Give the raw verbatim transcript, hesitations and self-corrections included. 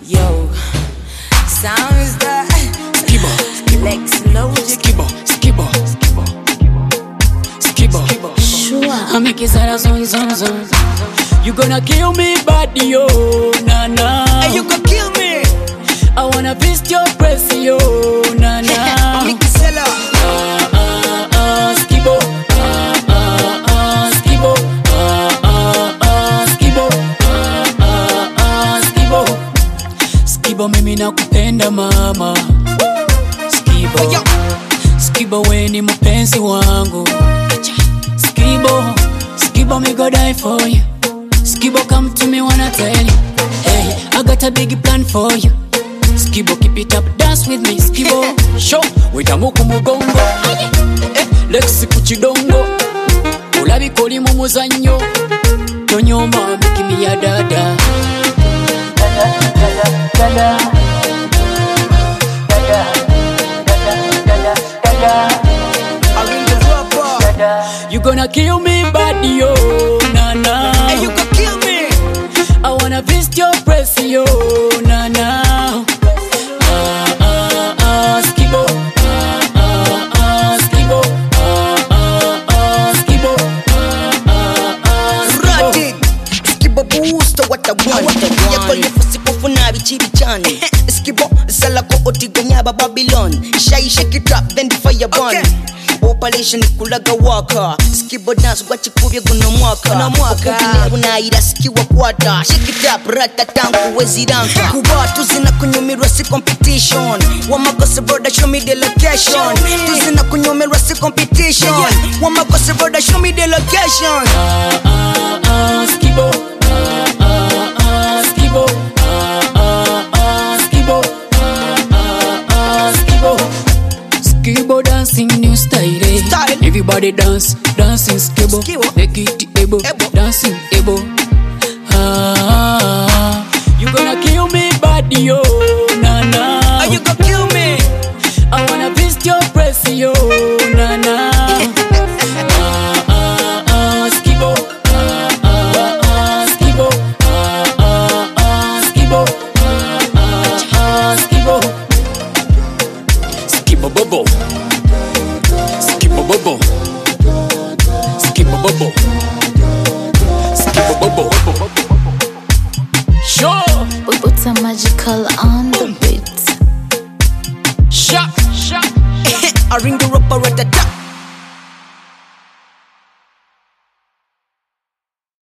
Yo, sounds that Skibo, Lex Logic. Skibo, Skibo, Skibo, Skibo. Sure. I make it sound zone zone zone. You gonna kill me, body, yo, na na. Hey, you gon' kill me. I wanna visit your breast, yo, na na. Make it sell out. Ah ah ah, Skibo, ah ah ah, Skibo, ah ah ah, Skibo, ah ah ah, Skibo. Skibo, mimi nakupenda mama. Skibo, Yo. Skibo, we ni mpenzi wangu. Skibo, Skibo, me go die for you. Skibo, come to me, wanna tell you. Hey, I got a big plan for you. Skibo, keep it up, dance with me. Skibo, show, wita muku mugongo. Eh, Lexi kuchidongo. Ulabi koli mu muzanyo. Tonyoma, mikimi ya dada. Dada, dada, dada. Dada, dada, dada, dada. I ring the rubber. You gonna kill me, body, yo, na na. Hey, you gon' kill me. I wanna visit your breast, yo, na na. Ah ah ah, Skibo, ah ah ah, Skibo, ah ah ah, Skibo, ah ah ah, Skibo. Rotted. Skibo booster what I want. Yakole fusipofu na bichiri chani. Skibo salako otigonyaba Babylon. Shy shake it up then the fire burn. Okay. Operation kulaga waka. Skibo dance gwachikubye guno mwaka. Guno mwaka. Okukinebu na ira skiwa kwata. Shake it up ratatanku weziranka. Kuba tuzina kunyumirwa si competition. Wamagose brother show me the location. Tuzina kunyumirwa si competition. Wamagose brother show me the location. Ah ah ah, Skibo, ah ah ah, Skibo, ah ah ah, Skibo, ah ah ah, Skibo. Skibo dancing new style, eh? Style. Everybody dance, dancing Skibo. Skibo. Make it able, Ebo. dancing able. Ah, you gonna kill me, body, yo, na na. Hey, you gon' kill me. I wanna visit your breast, yo, na na. Ah ah ah, Skibo, ah ah ah, Skibo, ah ah ah, Skibo, ah ah ah, Skibo. Skibo bobo, Skibo bobo, Skibo bobo, Skibo bobo. Sure. Put a magical on